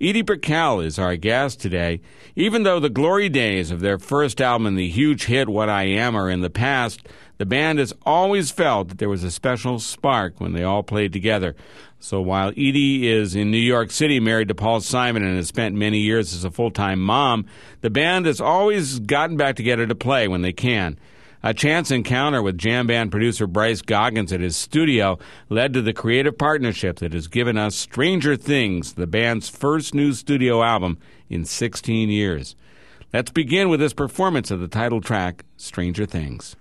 Edie Brickell is our guest today. Even though the glory days of their first album and the huge hit What I Am are in the past, the band has always felt that there was a special spark when they all played together. So while Edie is in New York City, married to Paul Simon, and has spent many years as a full-time mom, the band has always gotten back together to play when they can. A chance encounter with jam band producer Bryce Goggins at his studio led to the creative partnership that has given us Stranger Things, the band's first new studio album in 16 years. Let's begin with this performance of the title track, Stranger Things.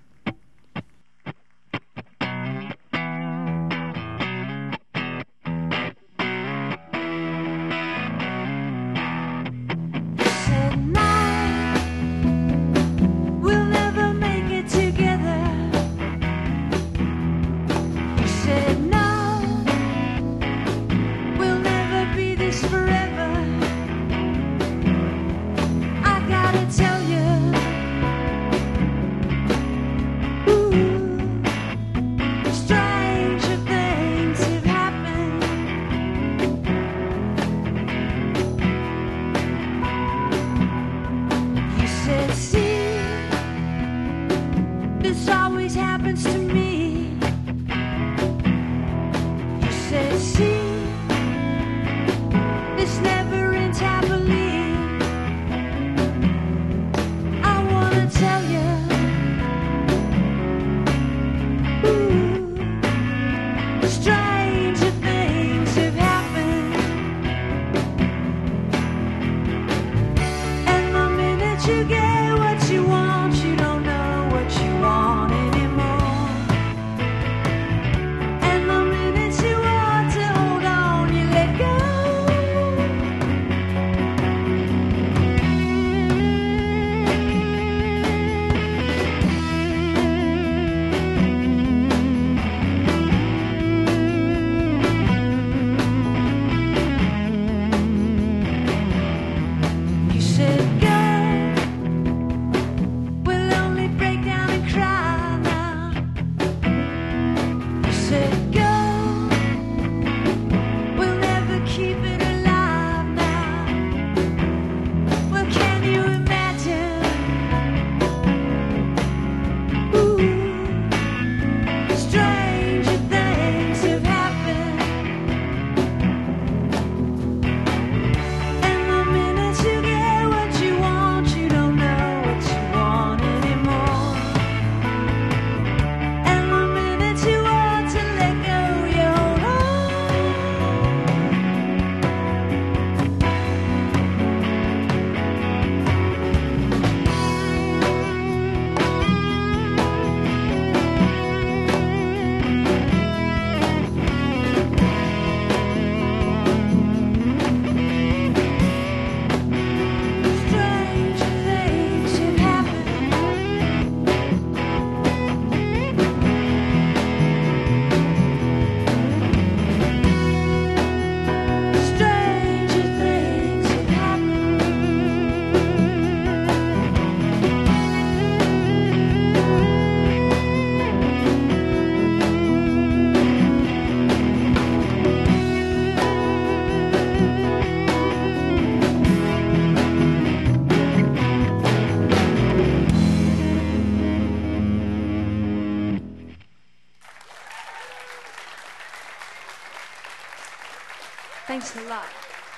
Thanks a lot.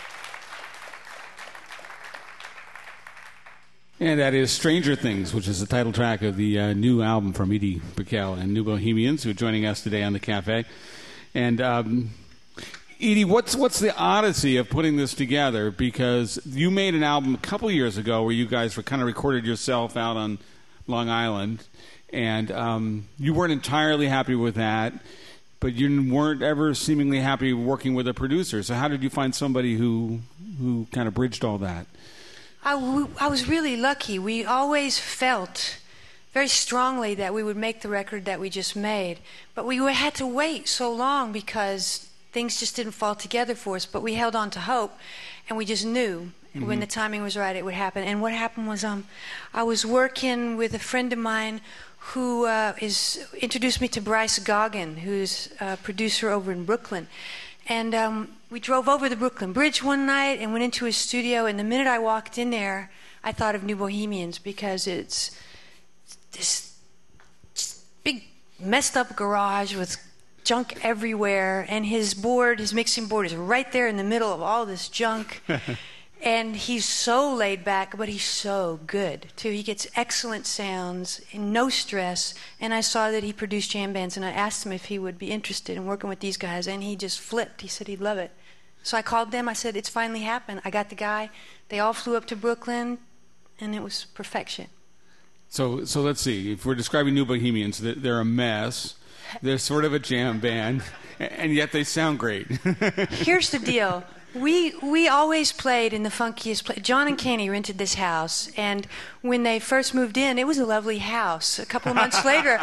And that is Stranger Things, which is the title track of the new album from Edie Brickell and New Bohemians, who are joining us today on the Cafe. And Edie, what's the odyssey of putting this together? Because you made an album a couple years ago where you guys were kind of recorded yourself out on Long Island, and you weren't entirely happy with that, but you weren't ever seemingly happy working with a producer. So how did you find somebody who kind of bridged all that? I was really lucky. We always felt very strongly that we would make the record that we just made, but we had to wait so long because things just didn't fall together for us. But we held on to hope, and we just knew when the timing was right it would happen. And what happened was I was working with a friend of mine who introduced me to Bryce Goggins, who's a producer over in Brooklyn. And we drove over the Brooklyn Bridge one night and went into his studio. And the minute I walked in there, I thought of New Bohemians, because it's this big messed up garage with junk everywhere. And his mixing board is right there in the middle of all this junk. And he's so laid back, but he's so good, too. He gets excellent sounds and no stress. And I saw that he produced jam bands, and I asked him if he would be interested in working with these guys, and he just flipped. He said he'd love it. So I called them. I said, it's finally happened. I got the guy. They all flew up to Brooklyn, and it was perfection. So let's see. If we're describing New Bohemians, they're a mess. They're sort of a jam band, and yet they sound great. Here's the deal. We always played in the funkiest place. John and Kenny rented this house, and when they first moved in, it was a lovely house. A couple of months later,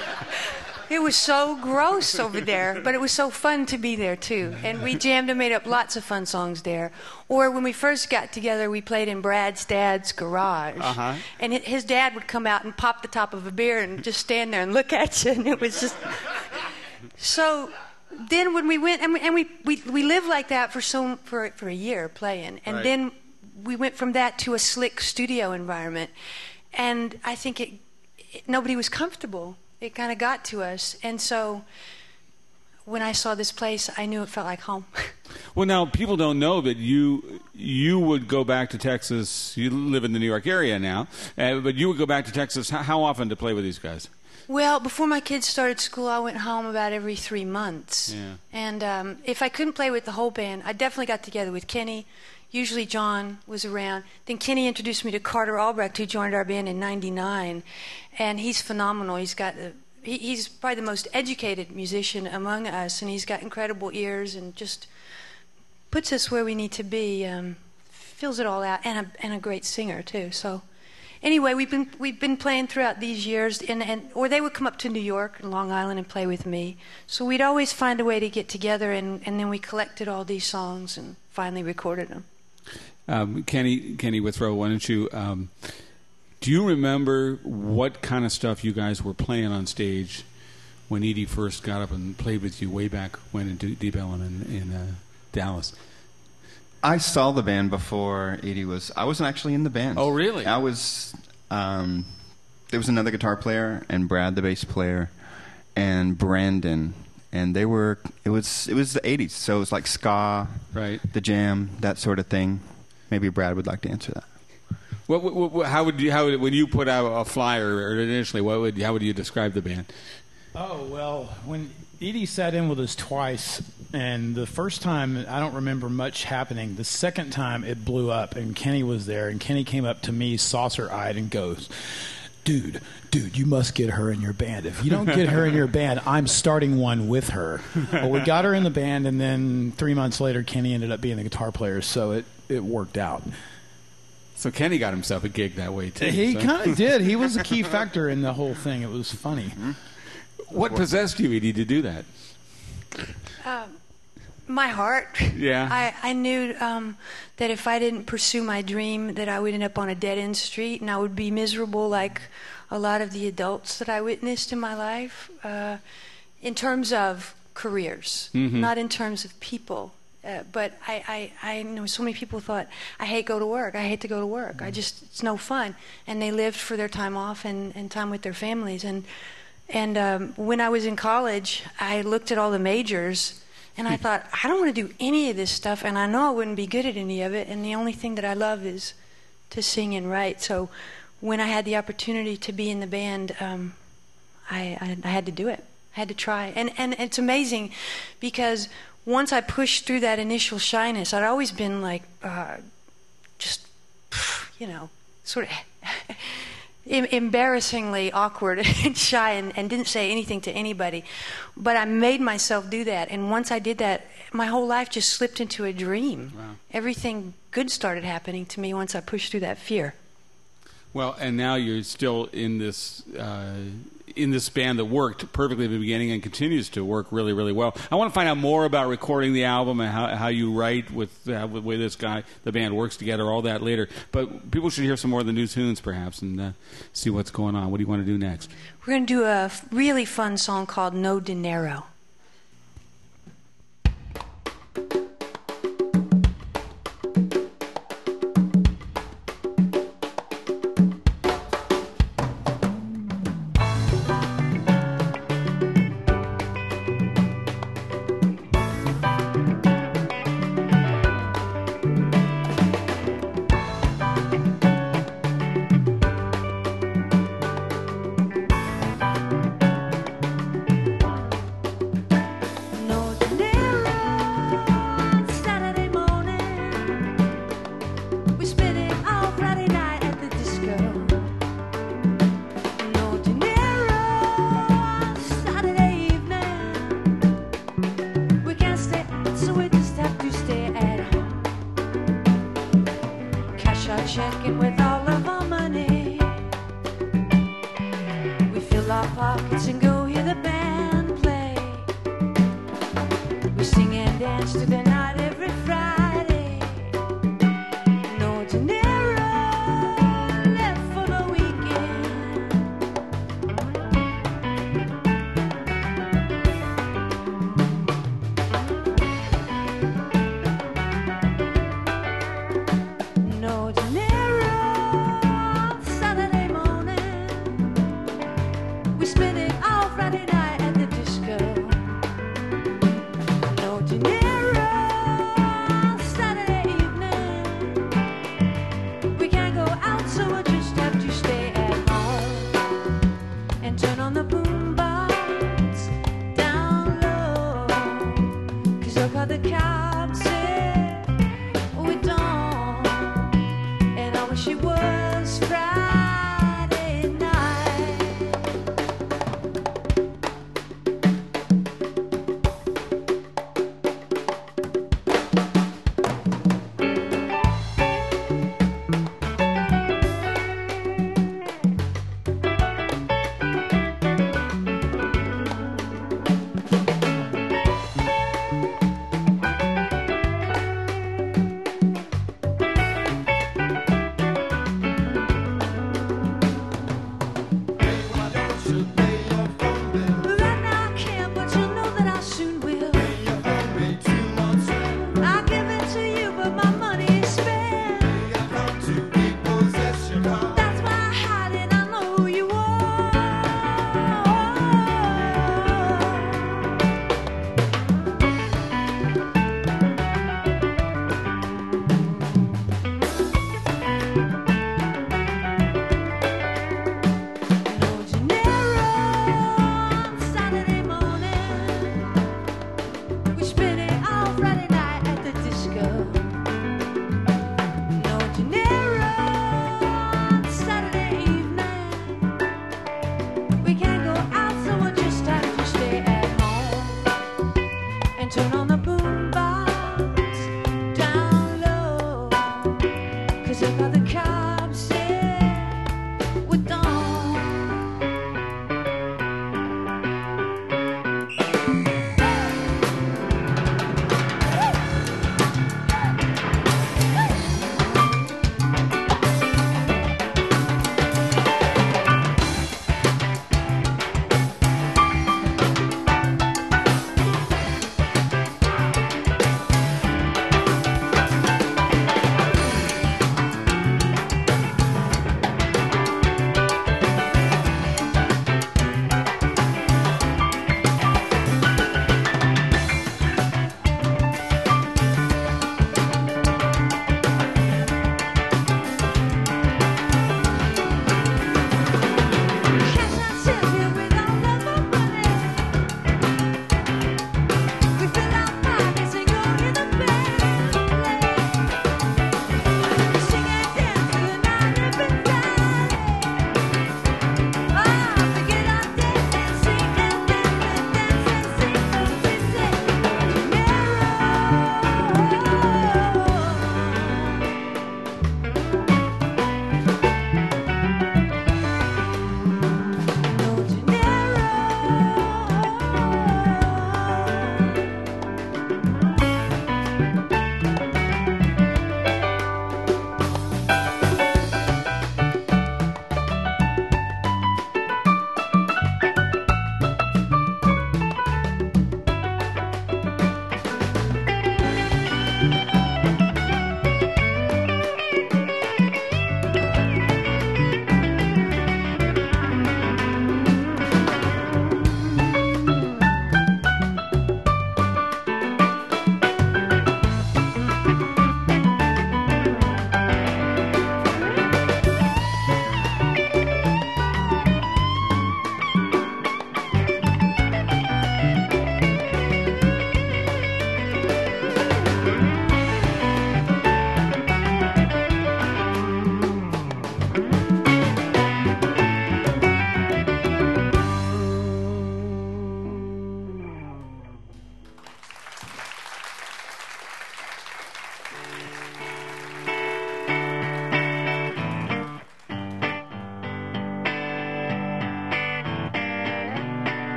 it was so gross over there, but it was so fun to be there, too. And we jammed and made up lots of fun songs there. Or when we first got together, we played in Brad's dad's garage. Uh-huh. And his dad would come out and pop the top of a beer and just stand there and look at you, and it was just... So... Then when we went, and we lived like that for a year playing, and then we went from that to a slick studio environment, and I think nobody was comfortable. It kind of got to us, and so when I saw this place, I knew it felt like home. Well, now people don't know that you would go back to Texas. You live in the New York area now, but you would go back to Texas how often to play with these guys? Well, before my kids started school, I went home about every 3 months. Yeah. And if I couldn't play with the whole band, I definitely got together with Kenny. Usually John was around. Then Kenny introduced me to Carter Albrecht, who joined our band in '99. And he's phenomenal. He's probably the most educated musician among us, and he's got incredible ears and just puts us where we need to be, fills it all out, and a great singer, too. So... Anyway, we've been playing throughout these years, or they would come up to New York and Long Island and play with me. So we'd always find a way to get together, and then we collected all these songs and finally recorded them. Kenny Withrow, why don't you? Do you remember what kind of stuff you guys were playing on stage when Edie first got up and played with you way back when in Deep Ellum in Dallas? I saw the band before Edie was... I wasn't actually in the band. Oh, really? I was... there was another guitar player, and Brad, the bass player, and Brandon. And they were... It was the 80s, so it was like ska, right? The Jam, that sort of thing. Maybe Brad would like to answer that. When you put out a flyer initially, how would you describe the band? Oh, well, when Edie sat in with us twice, and the first time I don't remember much happening. The second time it blew up, and Kenny was there, and Kenny came up to me saucer-eyed and goes, dude, you must get her in your band. If you don't get her in your band, I'm starting one with her. Well, we got her in the band, and then 3 months later, Kenny ended up being the guitar player, so it worked out. So Kenny got himself a gig that way, too. He kind of did. He was a key factor in the whole thing. It was funny. Mm-hmm. What possessed you, Edie, to do that? My heart. Yeah. I knew that if I didn't pursue my dream, that I would end up on a dead-end street, and I would be miserable like a lot of the adults that I witnessed in my life, in terms of careers, not in terms of people. But I know so many people thought, I hate to go to work. It's no fun. And they lived for their time off and time with their families. And when I was in college, I looked at all the majors, and I thought, I don't want to do any of this stuff, and I know I wouldn't be good at any of it, and the only thing that I love is to sing and write. So when I had the opportunity to be in the band, I had to do it. I had to try. And it's amazing because once I pushed through that initial shyness, I'd always been like, sort of embarrassingly awkward and shy and didn't say anything to anybody. But I made myself do that. And once I did that, my whole life just slipped into a dream. Wow. Everything good started happening to me once I pushed through that fear. Well, and now you're still in this band that worked perfectly at the beginning and continues to work really, really well. I want to find out more about recording the album and how you write with the way this guy, the band works together, all that later. But people should hear some more of the new tunes, perhaps, and see what's going on. What do you want to do next? We're going to do a really fun song called No Dinero. check in with all of our money. We fill our pockets and go hear the band play. We sing and dance to the night every Friday. No dinero left for the weekend. No dinero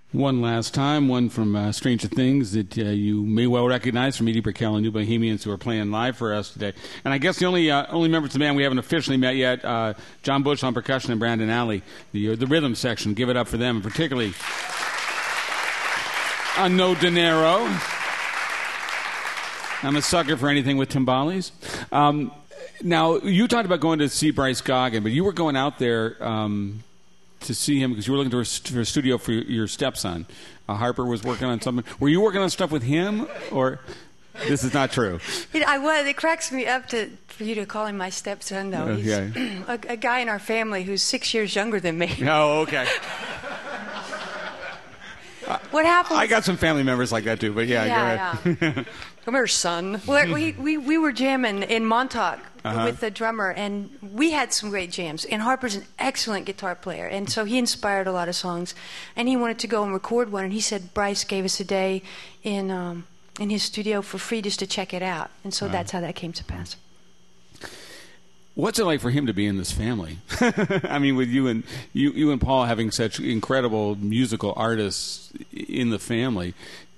One last time, one from Stranger Things that you may well recognize from Edie Brickell and New Bohemians who are playing live for us today. And I guess the only members of the band we haven't officially met yet, John Bush on percussion and Brandon Alley, the rhythm section. Give it up for them, and particularly No Dinero. I'm a sucker for anything with timbales. Now, you talked about going to see Bryce Goggin, but you were going out there to see him because you were looking for a studio for your stepson. Harper was working on something. Were you working on stuff with him, or this is not true? I was. It cracks me up for you to call him my stepson, though. Okay. He's a guy in our family who's 6 years younger than me. Oh, okay. What happened? I got some family members like that too, but yeah. Go ahead. Yeah. Come here, son. Well, we were jamming in Montauk with the drummer, and we had some great jams. And Harper's an excellent guitar player, and so he inspired a lot of songs. And he wanted to go and record one, and he said Bryce gave us a day in his studio for free just to check it out. And so that's how that came to pass. What's it like for him to be in this family? I mean, with you and Paul having such incredible musical artists in the family,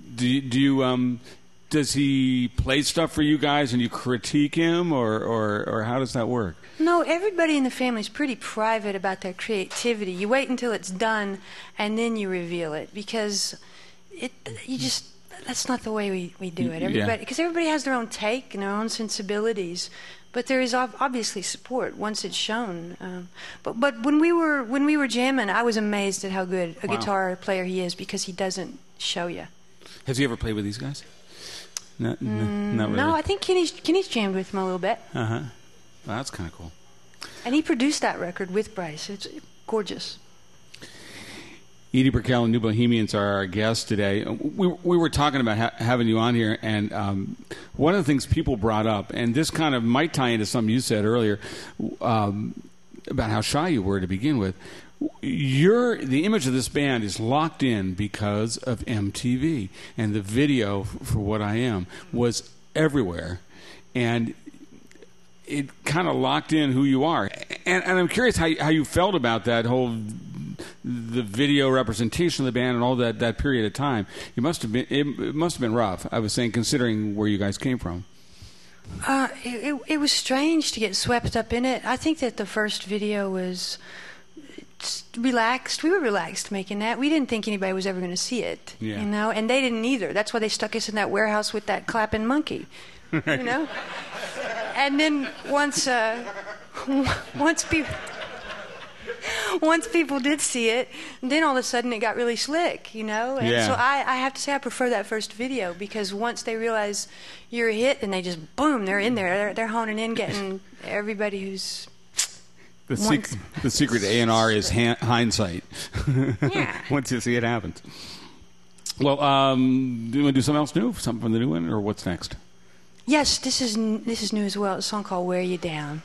does he play stuff for you guys and you critique him, or how does that work? No, everybody in the family is pretty private about their creativity. You wait until it's done and then you reveal it, because that's not the way we do it. Because everybody has their own take and their own sensibilities. But there is obviously support once it's shown. But when we were jamming, I was amazed at how good a guitar player he is, because he doesn't show you. Has he ever played with these guys? Not really. No, I think Kenny's jammed with him a little bit. Well, that's kind of cool. And he produced that record with Bryce. It's gorgeous. Edie Brickell and New Bohemians are our guests today. We were talking about having you on here, and one of the things people brought up, and this kind of might tie into something you said earlier about how shy you were to begin with. The image of this band is locked in because of MTV, and the video for What I Am was everywhere, and it kind of locked in who you are. And I'm curious how you felt about that whole the video representation of the band and all that period of time. It must have been rough. I was saying, considering where you guys came from. It was strange to get swept up in it. I think that the first video was relaxed. We were relaxed making that. We didn't think anybody was ever going to see it, you know, and they didn't either. That's why they stuck us in that warehouse with that clapping monkey, you know. And then once people did see it, then all of a sudden it got really slick, you know. And so I have to say I prefer that first video, because once they realize you're a hit, and they just boom, they're in there. They're honing in, getting everybody who's. The secret to A&R is hindsight. Yeah. Once you see it happens. Well, do you want to do something else new? Something from the new one, or what's next? Yes, this is new as well. It's a song called "Wear You Down."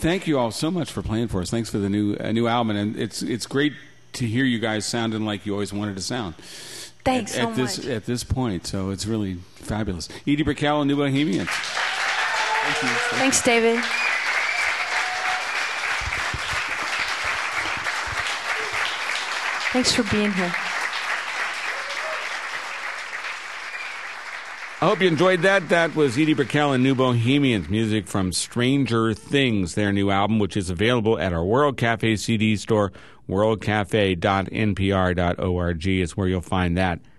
thank you all so much for playing for us. Thanks for the new album, and it's great to hear you guys sounding like you always wanted to sound. Thanks so much. At this point, so it's really fabulous. Edie Brickell and New Bohemians. Thank you. Thanks, David. Thanks for being here. I hope you enjoyed that. That was Edie Brickell and New Bohemians, music from Stranger Things, their new album, which is available at our World Cafe CD store. WorldCafe.npr.org is where you'll find that.